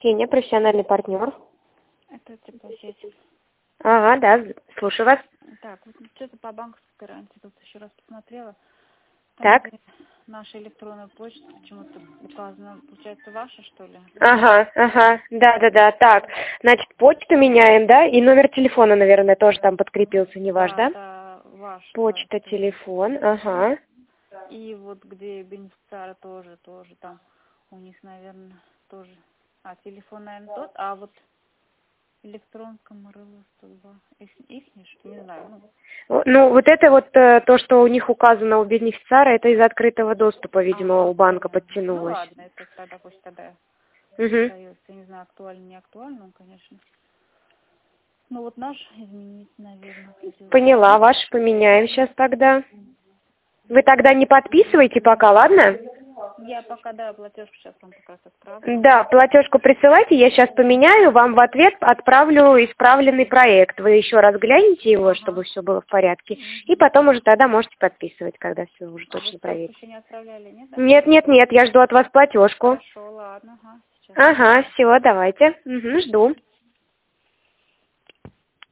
Кения, профессиональный партнер. Это теплосеть. Ага, да, слушаю вас. Так, вот что-то по банковской гарантии тут еще раз посмотрела. Там Так. наша электронная почта почему-то указана, получается, ваша, что ли? Ага, да. Так, значит, почту меняем, да? И номер телефона, наверное, тоже там подкрепился, не ваш, да? Да, ваш. Почта, да, телефон, ага. И вот где бенефициары тоже там у них, наверное, тоже. Телефон, наверное, тот, а вот электронка Морозова 102. Ихний, что не знаю. Ну, вот это вот то, что у них указано у бенефициара, это из открытого доступа, видимо, у банка подтянулось. Ну ладно, это тогда пусть тогда Угу. остается. Я не знаю, актуально, не актуально, конечно. Ну вот наш изменить, наверное, придется. Поняла, ваш поменяем сейчас тогда. Вы тогда не подписывайте пока, ладно? Я пока, да, платежку сейчас вам как раз отправлю. Да, платежку присылайте, я сейчас поменяю, вам в ответ отправлю исправленный проект. Вы еще раз гляните его, чтобы все было в порядке. И потом уже тогда можете подписывать, когда все уже точно проверите. Еще не отправляли, нет? Нет, я жду от вас платежку. Хорошо, ладно, сейчас. Ага, все, давайте. Жду.